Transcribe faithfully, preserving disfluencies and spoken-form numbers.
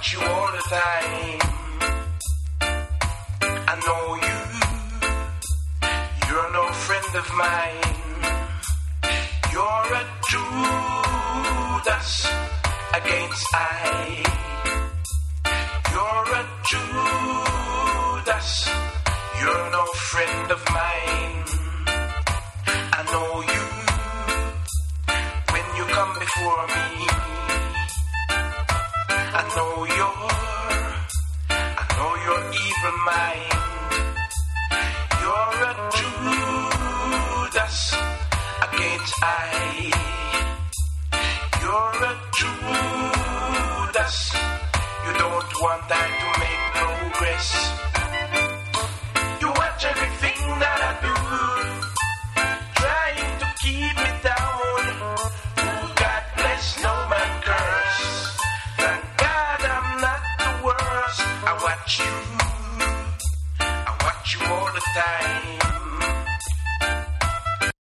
you all the time. I know you, you're no friend of mine. You're a Judas against I. You're a Judas, you're no friend of mine. I know you, when you come before me. I know your, I know your evil mind. You're a Judas against I. You're a Judas, you don't want I to make progress.